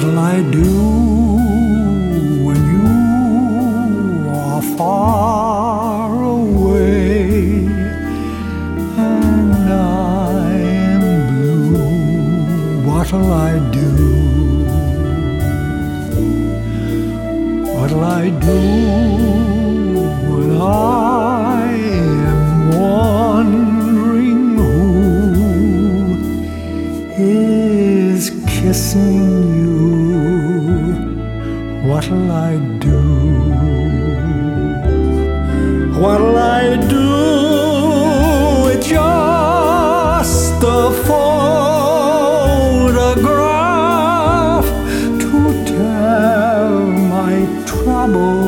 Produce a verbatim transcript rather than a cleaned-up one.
What'll I do when you are far away and I am blue? What'll I do? What'll I do when I am wondering who is kissing you? What'll I do? What'll I do with just a photograph to tell my trouble?